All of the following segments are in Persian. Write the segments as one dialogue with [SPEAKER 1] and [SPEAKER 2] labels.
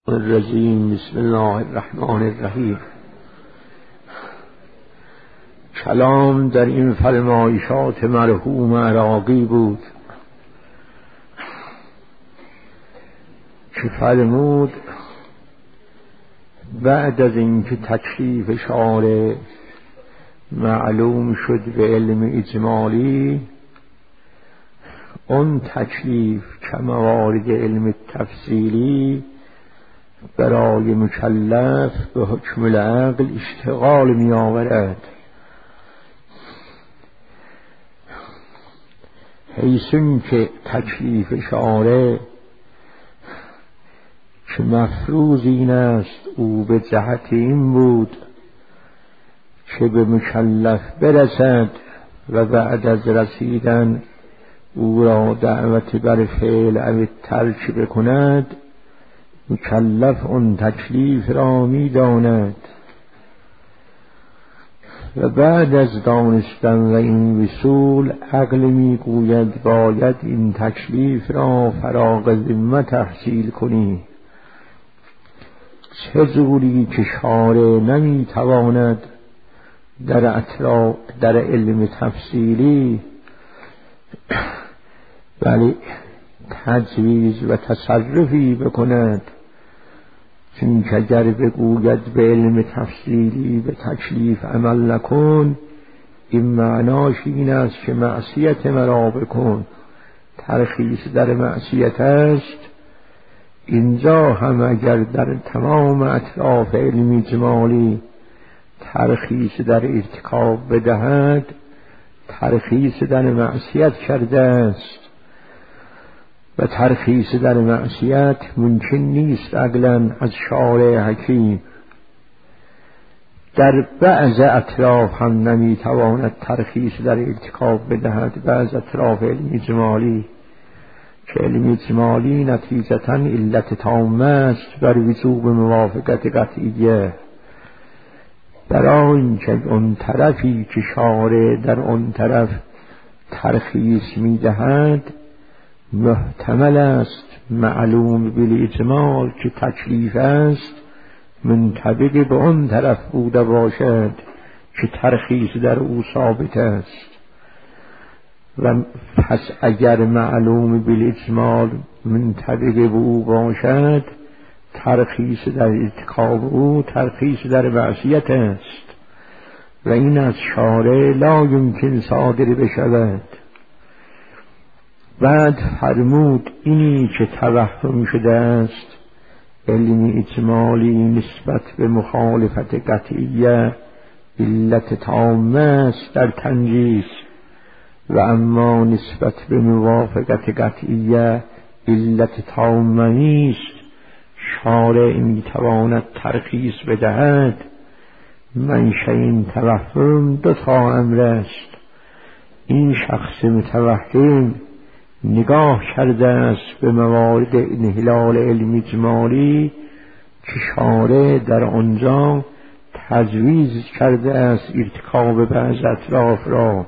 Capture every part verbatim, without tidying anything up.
[SPEAKER 1] الرجیم. بسم الله الرحمن الرحیم. کلام در این فرمایشات مرحوم عراقی بود که فرمود بعد از اینکه تکلیف شارع معلوم شد به علم اجمالی، اون تکلیف که موارد علم تفصیلی برای مکلف به حکم العقل اشتغال می آورد، حیث که تکلیف شارع که مفروض این است او به جهت این بود که به مکلف برسد و بعد از رسیدن او را دعوت بر فعل او ترک بکند، مکلف اون تکلیف را می داند و بعد از دانستن و این وصول عقل می گوید باید این تکلیف را فراغ ذمه تحصیل کنی. چه زوری که شارع نمی تواند در اطراف در علم تفصیلی ولی تجویز و تصرفی بکند، چون که اگر بگوید به علم تفصیلی به تکلیف عمل نکن، این معناش این است که معصیت مرا بکن، ترخیص در معصیت است. اینجا هم اگر در تمام اطراف علم اجمالی ترخیص در ارتکاب بدهد، ترخیص در معصیت کرده است و ترخیص در معصیت ممکن نیست عقلاً از شارع حکیم. در بعض اطراف هم نمیتواند ترخیص در ارتکاب بدهد، بعض اطراف علم اجمالی که علم اجمالی نتیجتاً علت تامه است بر وجوب موافقت قطعیه، برای اینکه اون طرفی که شارع در اون طرف ترخیص میدهد محتمل است معلوم بالاجمال که تکلیف است منطبق به اون طرف بوده باشد که ترخیص در او ثابت است، و پس اگر معلوم بالاجمال منطبق به او باشد، ترخیص در ارتکاب او ترخیص در معصیت است و این از شارع لا یمکن صادر بشود. بعد فرمود اینی که توهم شده است علم اجمالی نسبت به مخالفت قطعیه علت تامه است در تنجیس، و اما نسبت به موافقت قطعیه علت تامه نیست. شارع میتواند ترخیص بدهد. منشأ این توهم دو تا امر است. این شخص متوهم نگاه کرده است به موارد انحلال علم اجمالی که شارع در آنجا تجویز کرده است ارتکاب بعض اطراف را،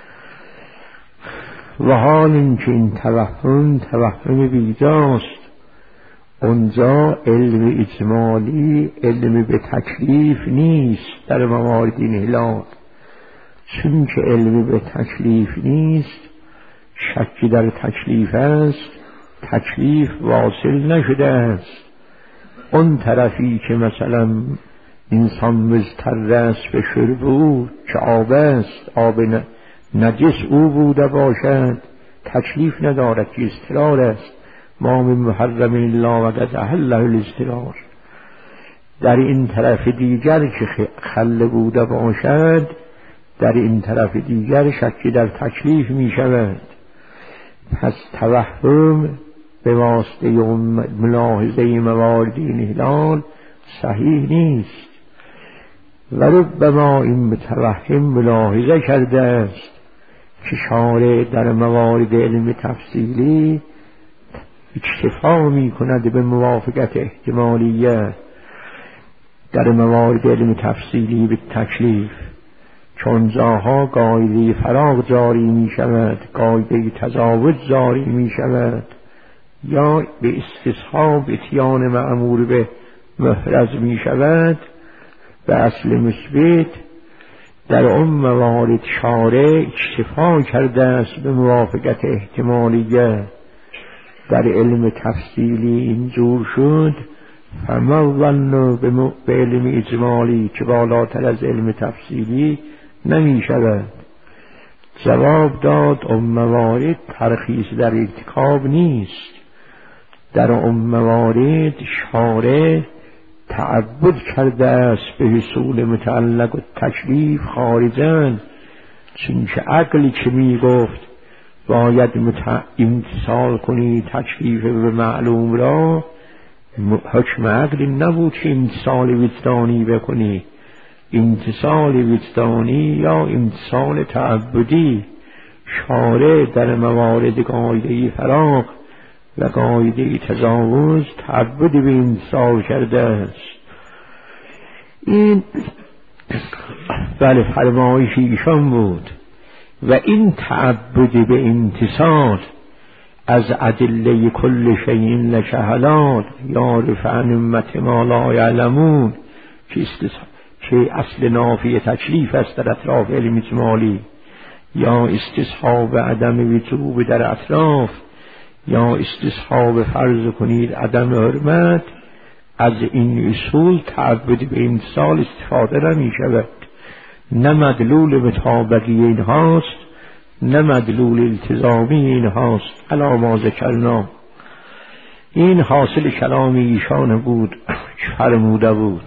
[SPEAKER 1] و حال اینکه این توهم توهم بیجاست. اونجا علم اجمالی علم به تکلیف نیست در موارد انحلال، چون که علم به تکلیف نیست شکی در تکلیف است، تکلیف واصل نشده است. اون طرفی که مثلا انسان مضطر است به شرب او که آب است، آب نجس او بوده باشد، تکلیف ندارد که اضطرار است. ما من محرم الله و قد احله الاضطرار. در این طرف دیگر که خل بوده باشد، در این طرف دیگر شکی در تکلیف می شود. پس توهم به واسطه ملاحظه موارد انحلال صحیح نیست، و ربما این متوهم ملاحظه کرده است که شارع در موارد علم تفصیلی اکتفا می کند به موافقت احتمالیه در موارد علم تفصیلی به تکلیف، چون جاها قاعده فراغ جاری می شود، قاعده تجاوز جاری می شود، یا به استصحاب اتیان مأمور به محرز می شود، به اصل مثبت در اون موارد شارع اکتفا کرده است به موافقت احتمالیه. در علم تفصیلی اینجور شد فما ظن به علم اجمالی که بالاتر از علم تفصیلی نمی شود. جواب داد اون موارد ترخیص در ارتکاب نیست. در اون موارد شارع تعبد کرده است به حصول متعلق و تکلیف خارجاً، چونکه عقلی که می گفت باید امتثال کنی تکلیف به معلوم را، حکم عقلی نبود که امتثال وجدانی بکنی. امتثال وجدانی یا امتثال تعبدی، شارع در موارد قاعده فراق و قاعده تجاوز تعبد به امتثال کرده است. این بله فرمایش ایشان بود. و این تعبد به امتثال از ادله کل شیء لشهلات یعرف عن امت ما لا یعلمون که اصل نافی تکلیف است در اطراف علم اجمالی، یا استصحاب عدم وجوب در اطراف، یا استصحاب فرض کنید عدم حرمت. از این اصول تعبد به امتثال استفاده نمی شود. نه مدلول مطابقی این هاست، نه مدلول التزامی این هاست. علی ما ذکرنا، این حاصل کلام ایشان بود فرموده بود.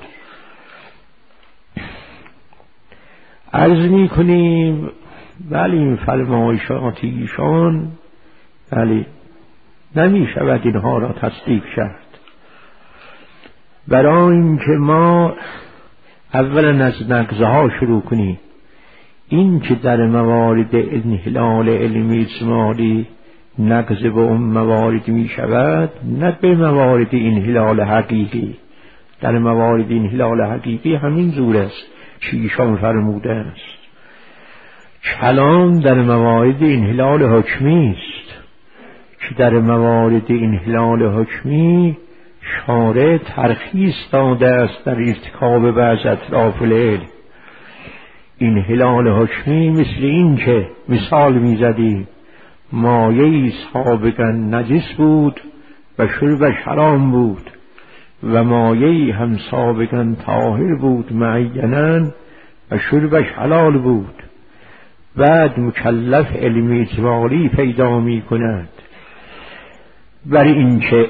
[SPEAKER 1] عرض می کنیم ولی این فرمایشات ایشان ولی نمی شود اینها را تصدیق کرد. برای اینکه ما اولا از نقضه ها شروع کنیم. این که در موارد انحلال علمی اجمالی نقض به اون موارد می شود، نه به موارد انحلال حقیقی. در موارد انحلال حقیقی همین جور است که ایشان فرموده است. کلام در موارد انحلال حکمی است که در موارد انحلال حکمی شارع ترخیص داده است در ارتکاب بعض اطراف العلم. انحلال حکمی مثل این که مثال میزدیم مایه‌ای سابقا نجس بود و شربش حرام بود و مایه‌ای هم سابقا طاهر بود معینا و شربش حلال بود. بعد مکلف علم اجمالی پیدا می کند برای اینکه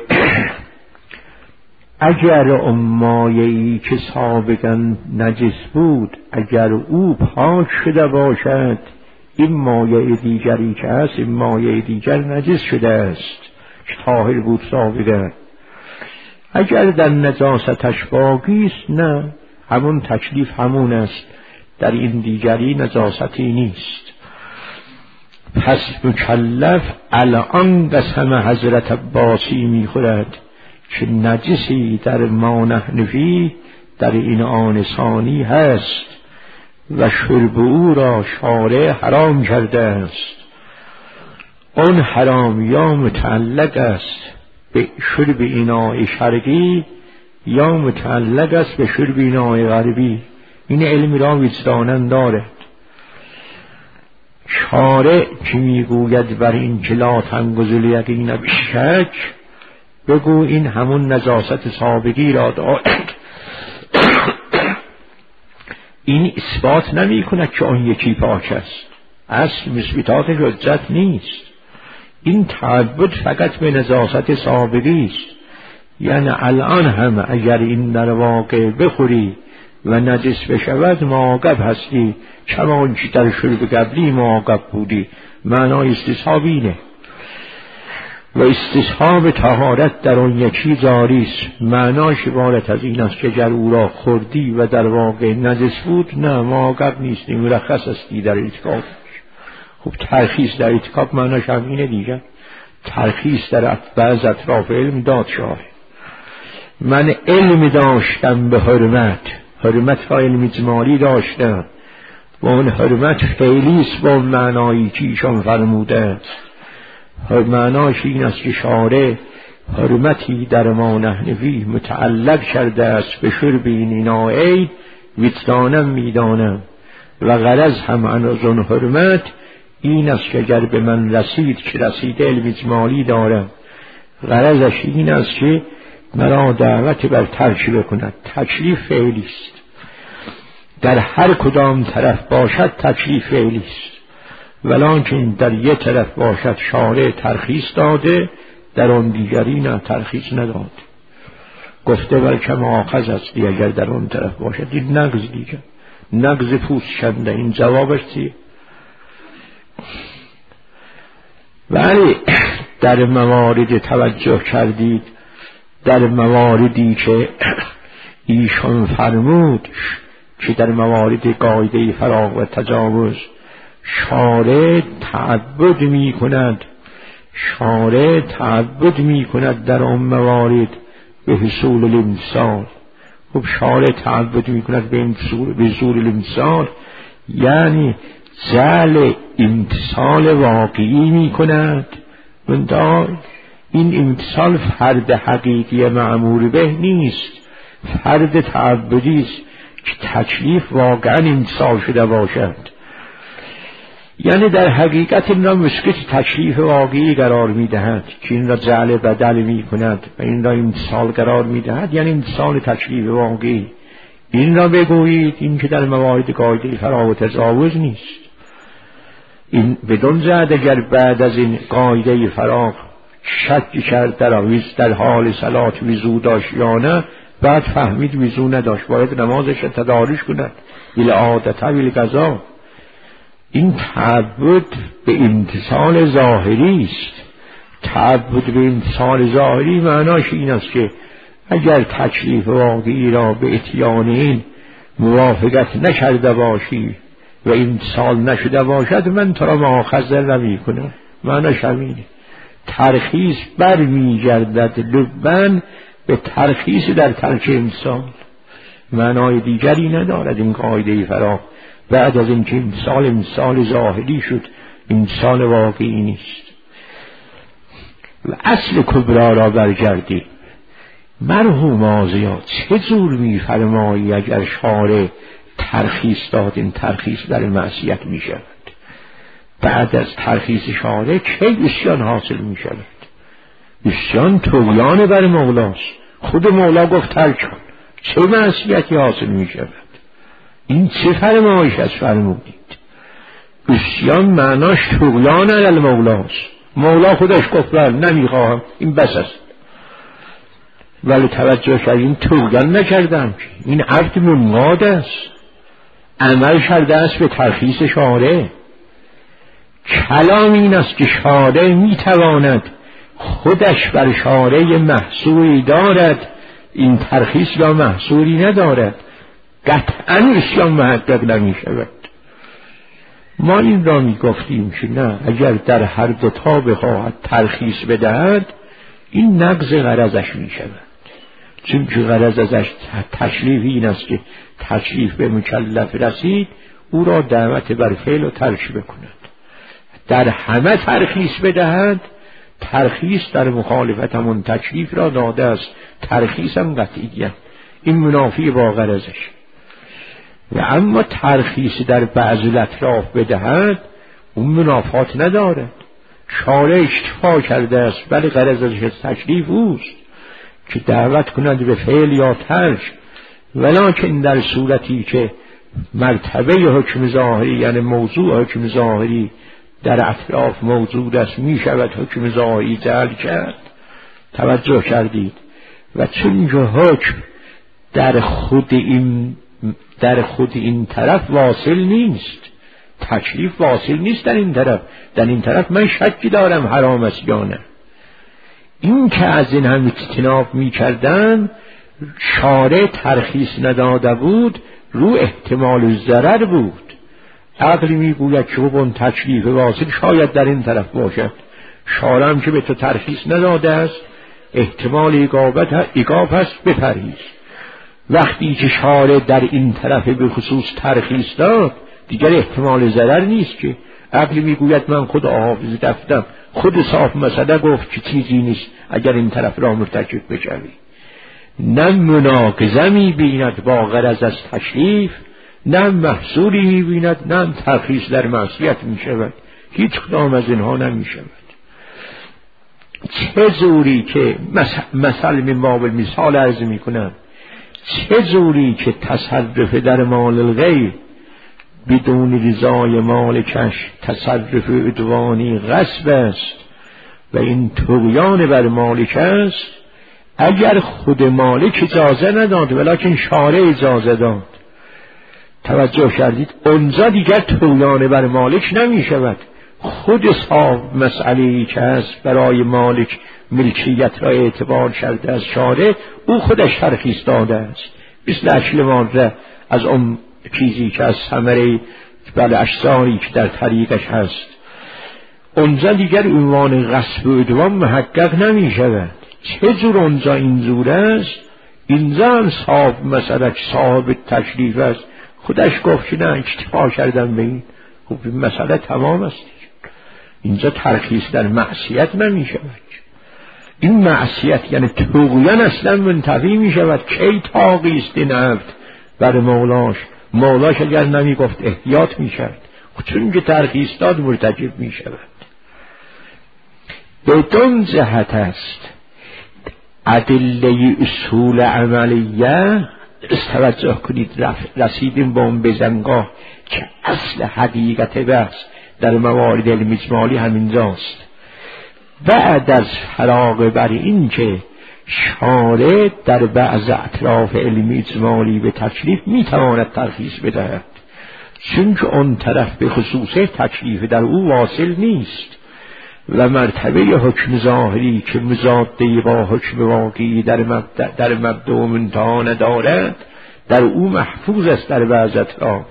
[SPEAKER 1] اگر اون مایه‌ای که سابقا نجس بود اگر او پاک شده باشد، این مایه دیگری که هست این مایه دیگر نجس شده است که طاهر بود سابقا. اگر در نجاستش باقی است نه، همون تکلیف همون است، در این دیگری نجاستی نیست. پس مکلف الان قسم حضرت عباسی میخورد که نجسی در ما نحنفی در این آن ثانی هست و شرب او را شارع حرام کرده است. آن حرام یا متعلق است به شرب اینای شرقی یا متعلق است به شرب اینای غربی. این علم را وجدانن دارد. شارع که میگوید بر این که لا تنقض الیقین بالشک، بگو این همون نجاست سابقی را دارد. این اثبات نمی کند که آن یکی پاک است، اصل مثبتات حجت نیست. این تعبد فقط به نجاست سابقی است. یعنی الان هم اگر این در واقع بخوری و نجس بشود معاقب هستی، چون که در شرب قبلی معاقب بودی. معنای استصحاب اینه. و استصحاب طهارت در آن یکی جاری است. معناش عبارت از این است که اگر او را خوردی و در واقع نجس بود، نه معاقب نیستی، مرخص هستی در ارتکاب. خب ترخیص در ارتکاب معناش همینه دیگه. ترخیص در بعض اطراف علم داد شاره. من علم داشتم به حرمت، حرمت را علم اجمالی داشتم و اون حرمت فعلی است با معنایی که ایشان فرموده. معناش این است که شارع حرمتی در ما نحنفی متعلق کرده است به شربین ناعی ویتدانم میدانم و غرض هم از اون حرمت این است که اگر به من رسید که رسید علم اجمالی دارم، غرضش این است که مرا دعوت بر ترک بکند. تکلیف فعلی است، در هر کدام طرف باشد تکلیف فعلی است، ولکن در یک طرف باشد شارع ترخیص داده، در آن دیگری نه ترخیص نداد. گفته بلکه مؤاخذ است اگر در آن طرف باشد. این نقض دیگه، نقض پوست کنده. این جوابش چیه؟ ولی در موارد توجه کردید، در مواردی که ایشان فرمود که در موارد قاعده فراغ و تجاوز شارع تعبد می کند، شارع تعبد می کند در آن موارد به حصول الامتثال. خب شارع تعبد می کند به حصول الامتثال، یعنی جعل امتثال واقعی می کند. این امتثال فرد حقیقی معمول به نیست، فرد تعبدی است که تکلیف واقعا امتثال شده باشد. یعنی در حقیقت این را مسکت تکلیف واقعی قرار می دهد که این را جعل بدل می کند و این را امتثال قرار می دهد، یعنی امتثال تکلیف واقعی. این را بگویید این که در موارد قاعده فراغ و تجاوز نیست. این بدون جهت اگر بعد از این قاعده فراغ شک کرد در آویز در حال صلات وضو داشت یا نه، بعد فهمید وضو نداشت، باید نمازش تدارک کند ویل عادت ویل قضا. این تعبد به امتثال ظاهری است. تعبد به امتثال ظاهری معناش این است که اگر تکلیف واقعی را به اتیان این موافقت نکرده باشی و امتثال نشده باشد، من تو را مؤاخذ نمی کنم. معناش همینه. ترخیص بر می گردد لبن به ترخیص در ترک امتثال، معنای دیگری ندارد. این قاعده فراغ بعد از اینکه امتثال امتثال ظاهری شد، امتثال واقعی نیست. و اصل کبرا را برگردی. مرحوم آزیا چه جور می فرمایی اگر شارع ترخیص داد، این ترخیص در معصیت می شود؟ بعد از ترخیص شارع چه عصیان حاصل می شود؟ عصیان طغیان بر مولاست. خود مولا گفت ترک کن، چه معصیتی حاصل می شود؟ این چه فرمایش از فرمودید؟ عصیان معناش طغیان علی مولاست. مولا خودش گفت نمیخواهم، این بس است. ولی توجه کردیم طغیان نکردم که این عبد منقاد است، عمل کرده است به ترخیص شارع. کلام این است که شارع میتواند خودش بر شارع محصوری دارد، این ترخیص را محصوری ندارد، قطعا عصیان محقق نمی شود. ما این را می گفتیم که نه، اگر در هر دوتا بخواهد ترخیص بدهد این نقض غرضش می شود، چون که غرض ازش تکلیف این است که تکلیف به مکلف رسید او را دعوت بر فعل و ترک بکند. در همه ترخیص بدهد، ترخیص در مخالفت همون تکلیف را داده است، ترخیص هم قطعیه، این منافی با غرضش. و اما ترخیص در بعض الاطراف بدهد اون منافات ندارد. شارع اکتفا کرده است ولی غرضش تکلیف اوست که دعوت کند به فعل یا ترک، ولکن در صورتی که مرتبه حکم ظاهری یعنی موضوع حکم ظاهری در اطراف موجود است، می شود حکم ظاهری جعل کرد. توجه کردید؟ و چون که حکم در خود این در خود این طرف واصل نیست، تکلیف واصل نیست در این طرف، در این طرف من شکی دارم حرام است یا نه. این که از این هم اجتناب می کردن، شارع ترخیص نداده بود، رو احتمال ضرر بود. عقلی می گوید که اون تکلیف واصل شاید در این طرف باشد، شارع هم که به تو ترخیص نداده است، احتمال ایقاب هست، بپرهیز. وقتی که شارع در این طرف به خصوص ترخیص داد، دیگر احتمال ضرر نیست که عقلی می گوید من خود حافظ دفتم خود صاحب مسئله گفت که چیزی نیست اگر این طرف را مرتکب بشوی. نه مناقضه می بیند با غرض از تشریف، نه محصولی می بیند، نه ترخیص در معصیت می شود. هیچ کدام از اینها نمی شود. چه زوری که مثل من باب مثال عرض می کنم، چه زوری که تصرف در مال الغیر بدون رضای مالکش تصرف عدوانی غصب است و این طغیان بر مالک است. اگر خود مالک اجازه نداد ولکن شارع اجازه داد، توجه کردید، اونجا دیگر طغیان بر مالک نمی شود. خود صاحب مسئله‌ای که هست برای مالک ملکیت را اعتبار کرده از شارع، او خودش ترخیص داده است، مثل اکل ماره از اون چیزی که از ثمره بل اشجاری که در طریقش هست. اونجا دیگر عنوان غصب و عدوان محقق نمی شود. چه جور اونجا این زور است؟ اینجا هم صاحب مسئله صاحب تشریف است، خودش گفت که نه اکتفا کردم به این، خب این مسئله تمام است. اینجا ترخیص در معصیت نمی شود. این معصیت یعنی طغیان اصلا منتفی می شود. کی طاغی است این عبد بر مولاش؟ مولاش اگر نمی گفت احتیاط می کرد، چون که ترخیص داد مرتکب می شود. بدون جهت است ادله اصول عملیه. توجه کنید، رسیدیم با اون بزنگاه که اصل حقیقت بحث در موارد علم اجمالی همینجاست. بعد از فراغ بر این که شارع در بعض اطراف علم اجمالی به تکلیف میتواند ترخیص بدهد، چون که اون طرف به خصوص تکلیف در او واصل نیست و مرتبه حکم ظاهری که مضاده با حکم واقعی در مبدأ در مبدأ و منتها ندارد در او محفوظ است. در بعض اطراف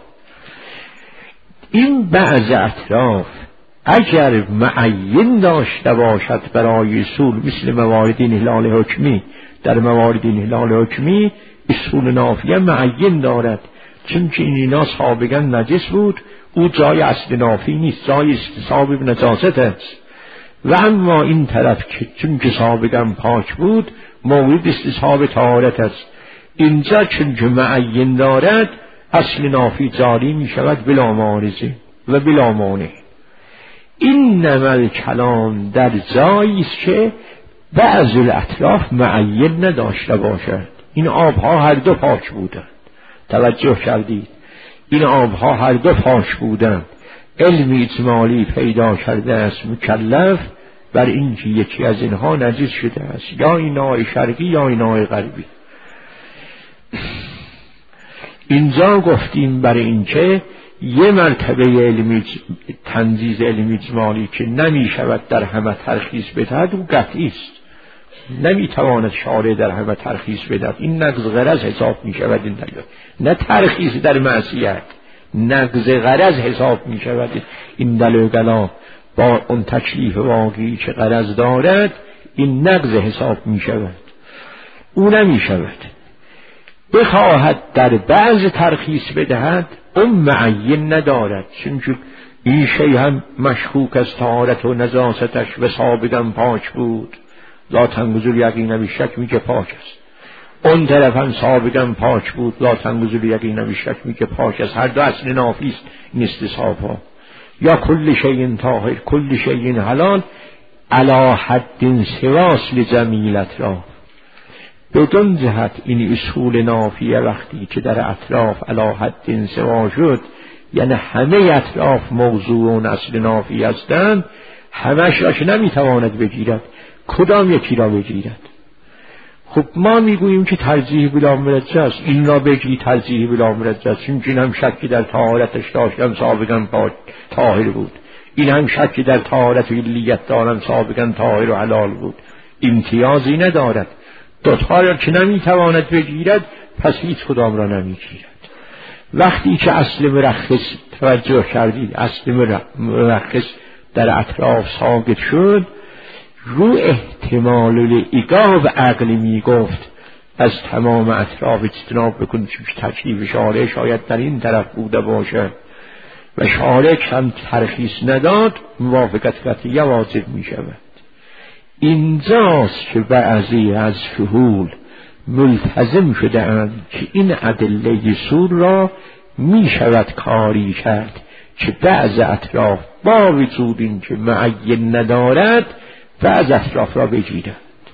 [SPEAKER 1] این بعض اطراف اگر معین داشته باشد برای اصول، مثل موارد انحلال حکمی، در موارد انحلال حکمی اصول نافیه معین دارد، چون که این اینا سابقا نجس بود، او جای اصل نافی نیست، جای استصحاب نجاست است. و اما این طرف که چون که سابقا پاک بود مورد استصحاب طهارت است، اینجا چون که معین دارد اصل نافی جاری می شود بلا معارضه و بلا مانع. این نمل کلام در جایی است که بعض الاطراف معین نداشته باشد. این آبها هر دو پاک بودند، توجه کردید، این آبها هر دو پاک بودند. علم اجمالی پیدا کرده است مکلف بر این که یکی از اینها نجس شده است، یا اینای شرقی یا اینای غربی. اینجا گفتیم برای این که یه مرتبه علمی تنزیز علمی اجمالی که نمی شود در همه ترخیص بدهد او قطعی است، نمی تواند شارع در همه ترخیص بدهد. این نقض غرض حساب می شود، این دلیل نه ترخیص در معصیت، نقض غرض حساب می شود. این دلایل با اون تکلیف واقعی که غرض دارد این نقض حساب می شود، او نمی شود. بخواهد در بعض ترخیص بدهد اون معین ندارد، چون این شی هم مشکوک از طهارت و نجاستش و سابقا پاک بود، لا تنگذر یقینا بیشک میگه پاک است. اون طرف هم سابقا پاک بود، لا تنگذر یقینا بیشک میگه پاک است. هر دو اصل نافی است این استصحاب ها. یا کل شیء طاهر کل شیء حلال علی حد سواس لجمیع الاطراف. بدون جهت این اصول نافیه وقتی که در اطراف علی حد سوا شد، یعنی همه اطراف موضوع و اصل نافی هستند، همش را که نمیتواند بگیرد، کدام یکی را بگیرد؟ خب ما میگوییم که ترجیح بلا مرجع است، این را بگی ترجیح بلا مرجع است، چون این هم شکی در طهارتش داشتم سابقا طاهر بود، این هم شکی در طهارت و علیت دارم سابقا طاهر و حلال بود، امتیازی ندارد. دوتا را که نمیتواند بگیرد پس هیچ کدام را نمیگیرد. وقتی که اصل مرخص توجه کردید، اصل مرخص در اطراف ثابت شد، رو احتمال الایقاع عقلی می گفت از تمام اطراف اجتناب بکن، چون تکلیف شارع شاید در این طرف بوده باشد و شارع هم ترخیص نداد موافقت قطعیه واجب می شود. اینجاست که بعضی از فحول ملتزم شده اند که این ادله سور را می شود کاری کرد که بعض اطراف با وجود این که معین ندارد بعض اطراف را بگیرند.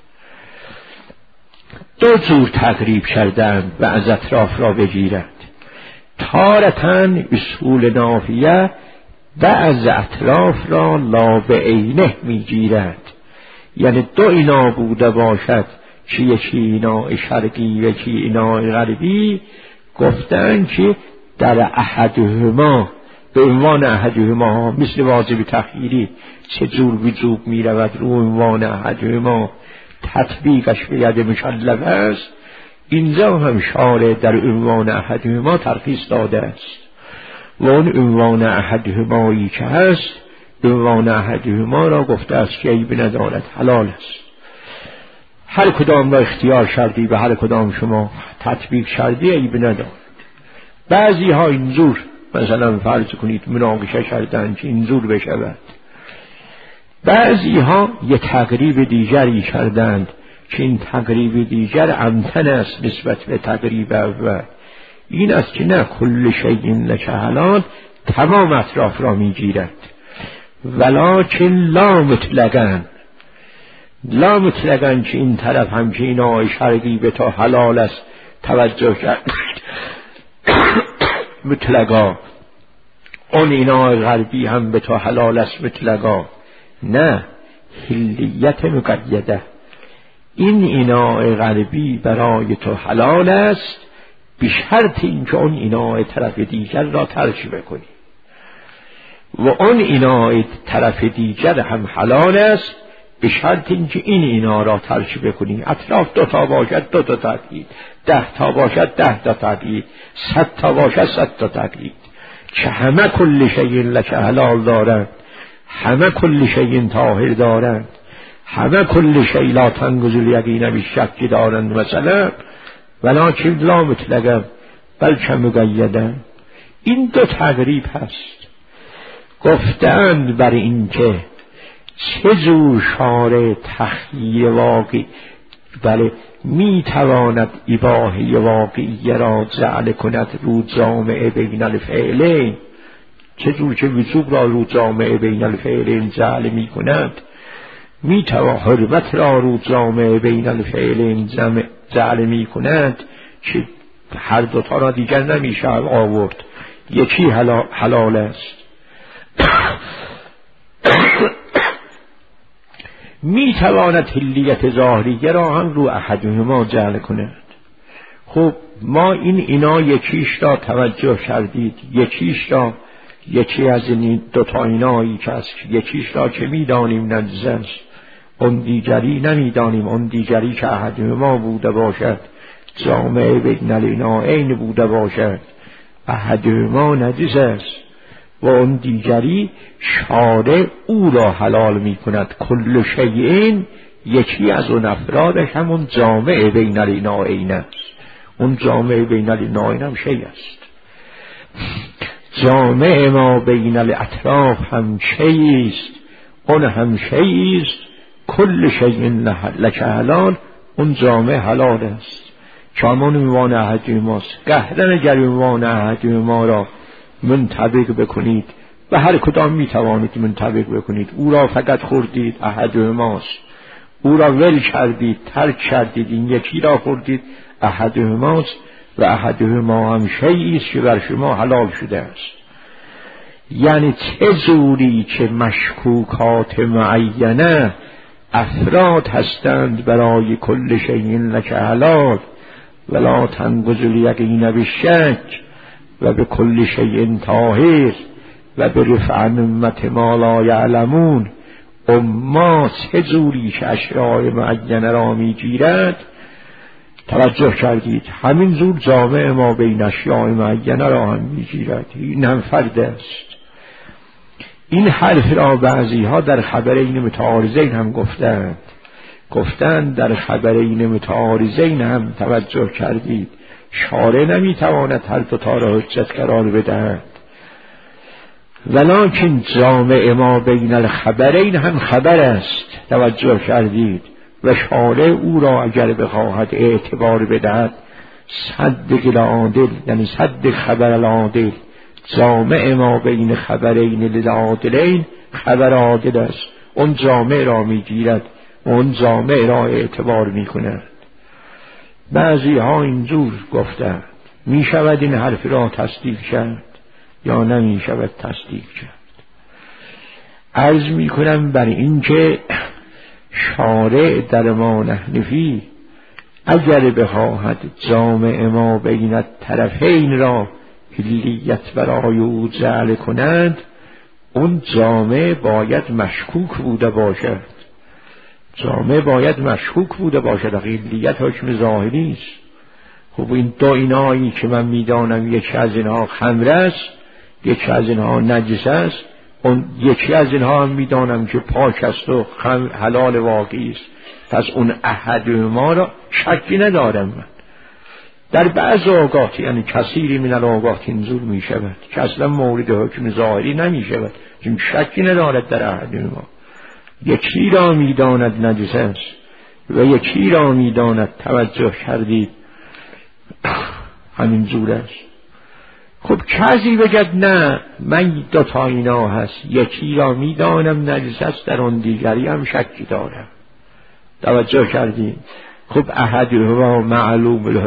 [SPEAKER 1] دو جور تقریب کردند بعض اطراف را بگیرند. تارتن اصول نافیه بعض اطراف را لا بعینه میگیرد، یعنی دو اینا بوده باشد که یکی اینا شرقی و یکی اینا غربی، گفتن که در احدهما به عنوان احدهما مثل واجب تخییری چه جور وجوب می رود رو عنوان احدهما تطبیقش به ید مکلف است، اینجا هم شارع در عنوان احدهما ترخیص داده است و اون عنوان احدهمایی که هست عنوان احدهما را گفته است که عیب ندارد، حلال است. هر کدام را اختیار کردی به هر کدام شما تطبیق کردی عیب ندارد. بعضی ها اینجور مثلا فرض کنید مناقشه کردن که اینجور بشود، بعضی ها یه تقریب دیگری کردند که این تقریب دیگر امتن است نسبت به تقریب اول. این است که نه کل شیء لک حلال تمام اطراف را میگیرد، ولکن لا مطلقاً لا مطلقاً که این طرف هم که اینا شرقی به تا حلال است توجه کرد مطلقا، اون اینا غربی هم به تا حلال است مطلقا، نه حلیت مقیده. این اینا غربی برای تو حلال است به شرط اینکه اون اینا طرف دیگر را ترک بکنی و اون اینا طرف دیگر هم حلال است به شرط اینکه این اینا را ترک بکنی. اطراف دو تا باشد دو تا تقیید، ده تا باشد ده تا تقیید، صد تا باشد صد تا تقیید، که همه کل شیء لک حلال دارند، همه کل شیء طاهر دارند، همه کل شیء لا تنقض الیقین بالشک دارند مثلا، ولکن لا مطلقا بلکه مقیدا. این دو تقریب هست. گفتند بر این که چه جور شارع تخییر واقعی بله می تواند اباحه واقعی را جعل کند رو جامعه بین الفعلین، چه جور که وجوب را رو جامعه بین الفعلین جعل می کند، می تواند حرمت را رو جامعه بین الفعلین جعل می کند که هر دوتا را دیگر نمیشه آورد، یکی حلال است. می تواند حلیت ظاهریه را هم رو احدهما جعل کند. خب ما این اینا یکیش را توجه کردید، یکیش را یکی از این دوتا اینایی که است یکیش را که می دانیم نجس است، اون دیگری نمی دانیم، اون دیگری که احدهما بوده باشد جامعه بین العناعین بوده باشد احدهما نجس است و اون دیگری شارع او را حلال می کند. کل شیء یکی از اون افرادش همون جامعه بین العناعین است، اون جامعه بین العناعین هم شیء است. جامعه ما بین الاطراف هم شیء است، اون هم شیء است. کل شیء لک حلال، اون جامعه حلال است که همون عنوان احدهماست. قهرن اگر عنوان احدهما را منطبق بکنید و هر کدام می توانید منطبق بکنید، او را فقط خوردید احدهماست، او را ول کردید ترک کردید این یکی را خوردید احدهماست و احدهما هم شیئی است که بر شما حلال شده است. یعنی چه جوری که مشکوکات معینه افراد هستند برای کل شیء لک حلال ولا تنقض الیقین بالشک و به کل شیء طاهر و به رفع امت ما لا یعلمون، اما چه جوری که اشیاء معینه را میگیرد توجه کردید، همین جور جامعه ما بین اشیاء معینه را هم میگیرد. این هم فرد است. این حرف را بعضی ها در خبرین متعارضین هم گفتند گفتند در خبرین متعارضین هم توجه کردید، شارع نمیتواند هر دو تا را حجت قرار بدهد. ولکن جامع ما بین الخبرین هم خبر است، توجه کردید، و شارع او را اگر بخواهد اعتبار بدهد صدق العادل، یعنی صدق خبر العادل، جامع ما بین خبرین للعادلین خبر عادل است، اون جامع را میگیرد و اون جامع را اعتبار میکند. بعضی ها اینجور گفتند می شود این حرف را تصدیق کرد یا نمی شود تصدیق کرد. عرض می کنم بر این که شارع در ما نحنفی اگر بخواهد جامع ما بین طرفین را حلیت برای او جعل کند، اون جامع باید مشکوک بوده باشد، جامع باید مشکوک بوده باشد، حلیت حکم ظاهری است. خب این دو اینایی که من میدانم یکی از اینها خمر است، یکی از اینها نجس است، اون یکی از اینها هم میدانم که پاک است و حلال واقعی است، پس اون احد ما را شکی ندارم من. در بعض اوقات یعنی کثیری من الاوقات اینجور می شود که اصلا مورد حکم ظاهری نمی شود، چون شکی ندارد در احد ما. یکی را میداند نجس است و یکی را میداند، توجه کردید، همین جور است. خب کسی بگد نه من دو تا اینا هست، یکی را میدانم نجس است، در اون دیگری هم شکی دارم، توجه کردید. خب احدهما معلوم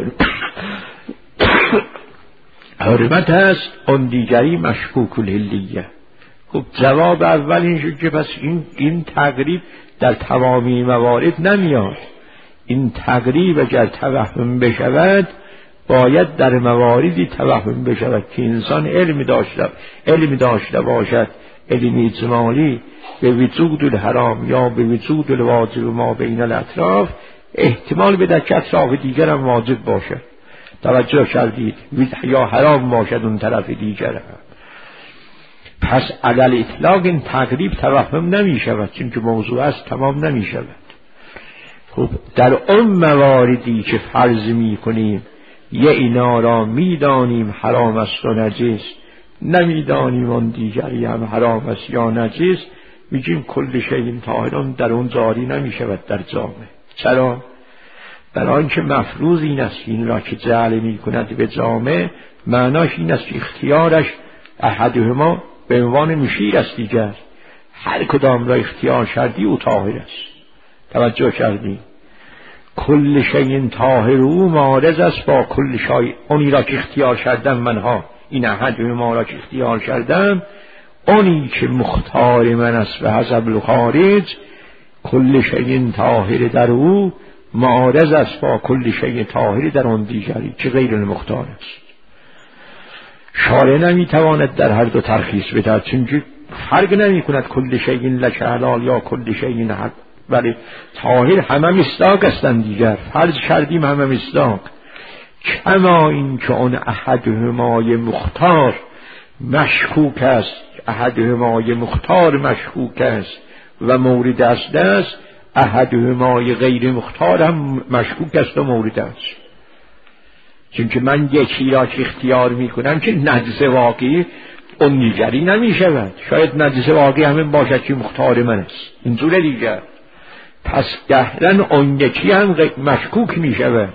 [SPEAKER 1] حرمت است، اون دیگری مشکوک الحلیه. خب جواب اول این شد که پس این, این تقریب در تمامی موارد نمیاد. این تقریب اگر توهم بشود باید در مواردی توهم بشود که انسان علم داشته علم داشته باشد، علم اجمالی به وجود الحرام یا به وجود الواجب ما بین الاطراف احتمال بده که اطراف دیگر هم واجب باشد، توجه کردید، یا حرام باشد اون طرف دیگر هم. پس علل اطلاق این تقریب توهم نمی شود، چون که موضوع است تمام نمی شود. خب در اون مواردی که فرض می کنیم یه اینا را می دانیم حرام است و نجس، نمی دانیم اون دیگری هم حرام است یا نجس، میگیم کل شیء طاهر در اون جاری نمی شود در جامع. چرا؟ برای آنکه مفروض این است این را که جعل می کند به جامع معناش این است اختیارش احدهما به عنوان مشیر است دیگر، هر کدام را اختیار کردی او طاهر است، توجه کردی. کل شیء طاهر او معارض است با کل شیء، اونی را که اختیار کردم منها، این احدهما را که اختیار کردم، اونی که مختار من است به حسب الخارج، کل شیء طاهر در او معارض است با کل شیء طاهر در اون دیگری که غیر المختار است. شارع نمیتواند در هر دو ترخیص بدهد، چون فرق نمی کند کل شیء لک حلال یا کل شیء حرام، ولی طاهر همه مصداق هستند دیگر، فرض کردیم همه مصداق. کما این که اون احدهمای مختار مشکوک است، احدهمای مختار مشکوک است و مورد است است، احدهمای غیر مختار هم مشکوک است و مورد است. چون که من یکی را که اختیار می کنم که نجس واقعی اون دیگری نمی شود، شاید نجس واقعی همین باشد که مختار من است، اینجور دیگر. پس گهرن اون یکی هم مشکوک می شود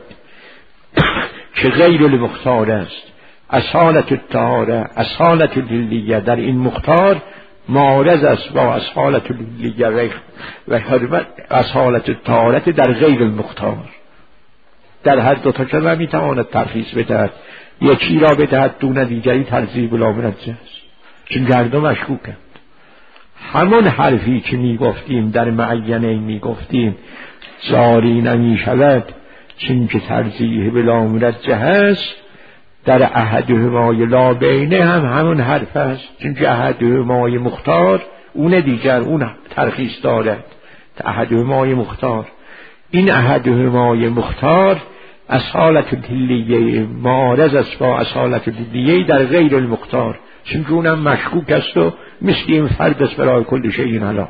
[SPEAKER 1] که غیر المختار است. اصالت الطهاره، اصالت الحلیه در این مختار معارض است با اصالت الحلیه و حرمت اصالت الطهارت در غیر المختار. در هر دو تا که نمیتواند ترخیص بدهد، یکی را بدهد دون دیگری ترجیح بلا منجه است، چون هر دو مشکوکند. همون حرفی که میگفتیم در معینه میگفتیم جاری نمی شود چون که ترجیح بلا منجه است، در احدهمای لا بینه هم همون حرف است، چون که احدهمای مختار اون دیگر اون ترخیص دارد. احدهمای مختار، این احدهمای مختار اصالت الحلیه معارض است با اصالت الحلیه در غیر المختار، چون که اونم مشکوک است و مثل این فرد است برای کل شیء حلال.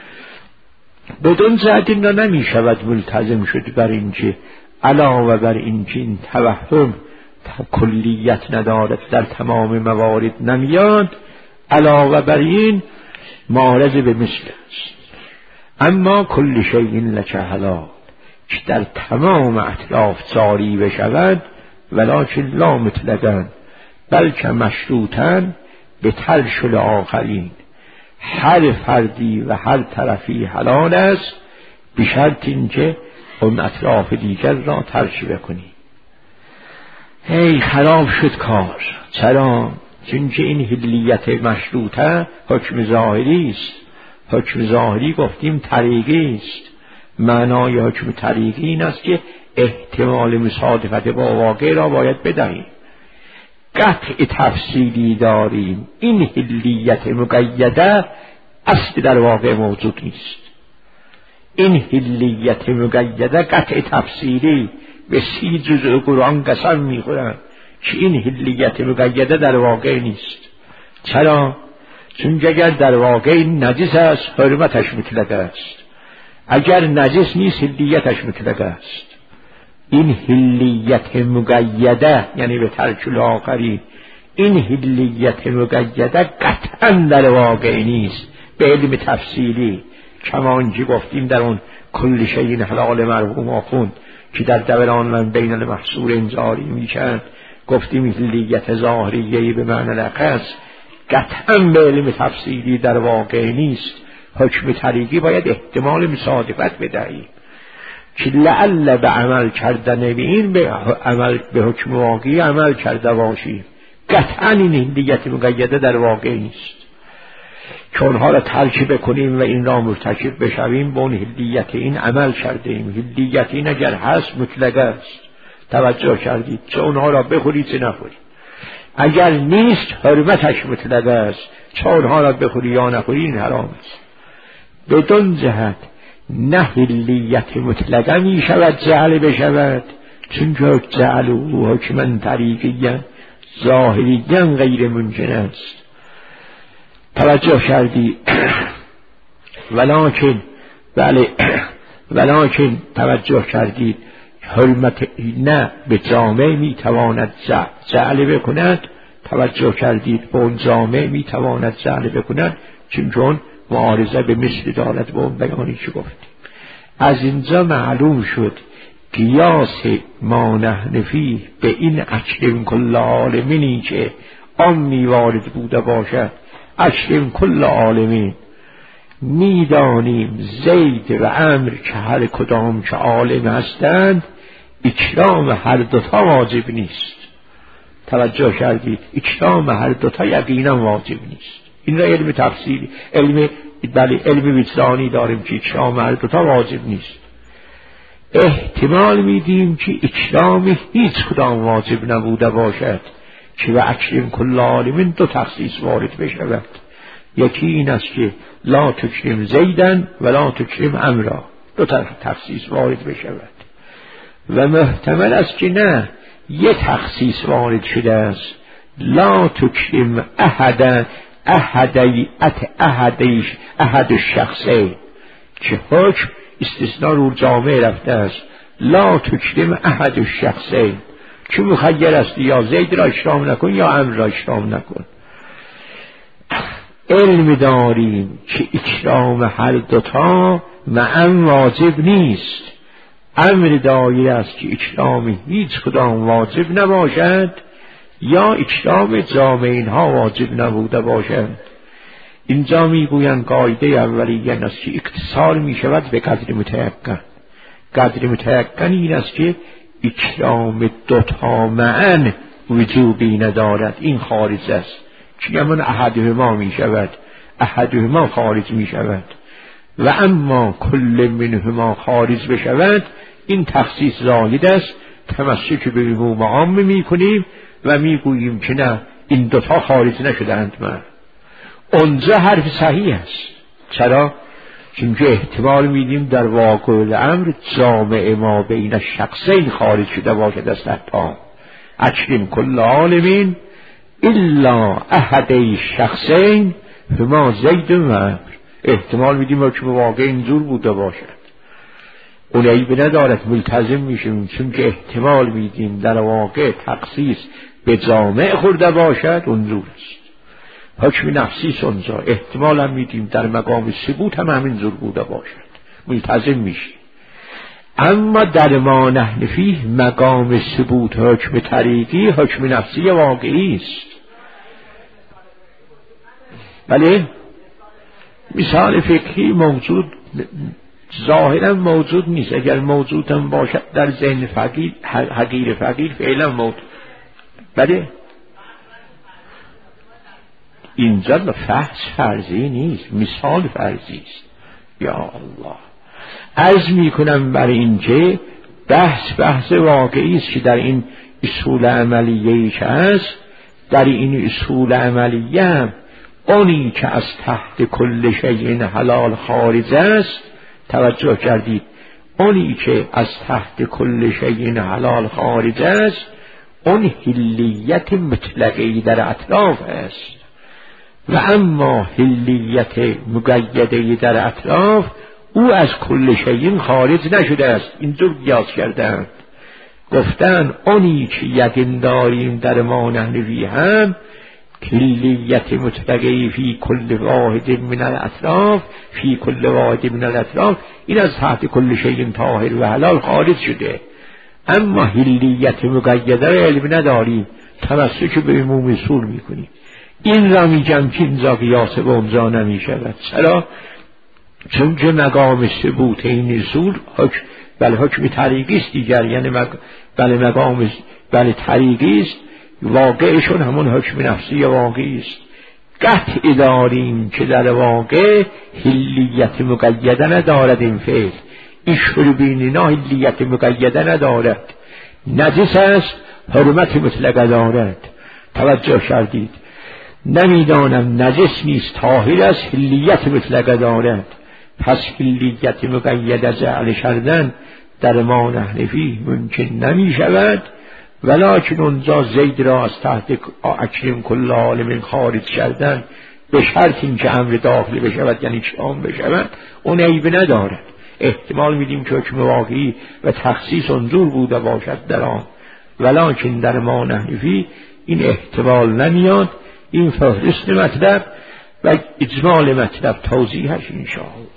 [SPEAKER 1] بدون جهت این را نمی شود ملتزم شد بر این که علاوه بر این که این توهم کلیت ندارد در تمام موارد نمیاد، علاوه بر این معارض به مثل است. اما کل شیء لک حلال که در تمام اطراف جاری بشود، ولکن لا مطلقاً بلکه مشروطاً به تلش آخرین، هر فردی و هر طرفی حلال است به شرط اینکه اون اطراف دیگر را ترک بکنی. هی خراب شد کار. چرا؟ چون که این حلیت مشروطه حکم ظاهری است. حکم ظاهری گفتیم طریقی است. معنای حکم طریقی این است که احتمال مصادفت با واقع را باید بدهیم. قطع تفصیلی داریم. این حلیت مقیده اصل در واقع موجود نیست. این حلیت مقیده قطع تفصیلی به سی جزء قرآن قسم میخورن که این حلیت مقیده در واقع نیست. چرا؟ چون اگر در واقع نجس است حرمتش مطلق است، اگر نجس نیست حلیتش مطلق است. این حلیت مقیده یعنی به ترک الاخرین، این حلیت مقیده قطعا در واقع نیست به علم تفصیلی. کما اینکه گفتیم در اون کل شیء حلال مرحوم آخوند که در دوران من بین المحصور انذاری میشن، گفتیم حلیت ظاهریه به معنی لخص قطعا به علم تفصیلی در واقع نیست. حکم طریقی باید احتمال مصادفت بدهیم که لعل به عمل کردن به این به عمل به حکم واقعی عمل کرده باشیم. قطعا این حلیت مقیده در واقع نیست که اونها را ترک بکنیم و این را مرتکب بشویم. به اون حلیت این عمل کردیم. حلیت این اگر هست مطلق است. توجه کردید؟ چه اونها را بخورید چه نخورید. اگر نیست حرمتش مطلق است. چه اونها را بخوری یا نخوری این حرام است. بدون جهت نه حلیت مطلقه می شود جعل بشود، چون که جعل او حکمن طریقیًا ظاهریًا غیر ممکن است. توجه کردی؟ ولکن بله ولکن توجه کردید حرمت نه به جامع می تواند جعل بکند. توجه کردید به اون جامع می تواند جعل بکند چون چون معارضه به مثل دارد به اون بیانی که گفتیم. از اینجا معلوم شد قیاس ما نحن فیه به این اکرم کل عالمینی که عامی وارد بوده باشد. اکرم کل عالمین میدانیم زید و عمر که هر کدام که عالم هستند اکرام هر دوتا واجب نیست. توجه کردید؟ اکرام هر دوتا یقینا واجب نیست. این را علم تفصیلی علم بله علم وجدانی داریم که اکرام هر دوتا واجب نیست. احتمال میدیم که اکرام هیچ کدام واجب نبوده باشد که و اکرم کل عالمین دو تخصیص وارد بشود. یکی این است که لا تکرم زیدن و لا تکرم امرا، دو تخصیص وارد بشود. و محتمل است که نه یک تخصیص وارد شده است لا تکرم احدا احدی ات احدیش احد الشخصین که حکم استثناء رو جامعه رفته است. لا تکرم احد الشخصین که مخیر است یا زید را اکرام نکن یا امر را اکرام نکن. علم داریم که اکرام هر دوتا معا واجب نیست. امر دایر است که اکرام هیچ کدام واجب نباشد یا اکرام جامعین ها واجب نبوده باشند. اینجا میگویند قاعده اولیه است که اتصال می شود به قدر متیقن. قدر متیقن این است که اکرام دوتا معا وجوبی ندارد. این خارج است که همون احدهما می شود، احدهما خارج می شود و اما کل منهما خارج بشود این تخصیص زاید است. تمسک به مفهوم عام می کنیم و می گوییم که نه این دوتا خارج نشدند. من اونجا حرف صحیح است. چرا؟ چون که احتمال میدیم در واقع الامر جامع ما بین شخصین خارج شده باشد از تحتا. اکرم کل عالمین الا احدی شخصین فما زید و عمر. احتمال میدیم که واقع اینجور بوده باشد. اون عیب ندارد، ملتزم میشیم چون که احتمال میدیم در واقع تخصیص به جامع خورده باشد اونجور است. حکم نفسی سنجا احتمال هم میدیم در مقام ثبوت هم همینجور بوده باشد، ملتزم میشی. اما در ما نحن فیه مقام ثبوت حکم طریقی حکم نفسی واقعی است. بله مثال فقهی موجود ظاهرا موجود نیست، اگر موجود هم باشد در ذهن فقیر حقیر فقیر فعلا موجود. بله اینجا فحص فرضی نیست، مثال فرضی است. یا الله عرض می کنم برای اینکه بحث بحث واقعی است که در این اصول عملیه‌ای که هست، در این اصول عملیه هم اونی که از تحت کل شیء حلال خارج است، توجه کردید، اونی که از تحت کل شیء حلال خارج است اون حلیت مطلقی در اطراف است، و اما حلیت مقیده در اطراف او از کل شیء خارج نشده است. اینطور قیاس کردند، گفتن اونی که یقین داریم در ما نحن فیه هم کلیت مطلقه فی کل واحد من الاطراف فی کل واحد من الاطراف این از تحت کل شیء طاهر و حلال خارج شده، اما حلیت مقیده را علم نداریم، تمسک به عموم اصول میکنیم. این را میگم که اینجا قیاس به اونجا نمیشود. چرا؟ چون که مقام ثبوت این اصول حکم بله حکم طریقی است دیگر، یعنی مق... بله مقام بله طریقی است، واقعشون همون حکم نفسی واقعی است. قطع داریم که در واقع حلیت مقیده ندارد این فعل، این شربینینا حلیت مقیده ندارد، نجس است حرمت مطلقه دارد. توجه کردید؟ نمیدانم نجس نیست طاهر است حلیت مطلقه دارد، پس حلیت مقیده جعل کردن در ما نحن فیه ممکن نمی شود، ولکن اونجا زید را از تحت اکرم کل عالم خارج کردن به شرط این که امر داخلی بشود، یعنی شام بشود، اون عیب ندارد. احتمال میدیم که حکم واقعی و تخصیص اونجور بوده باشد در آن، ولکن در ما نحن فیه این احتمال نمیاد. این فهرست مطلب و اجمال مطلب توضیحش انشاءالله.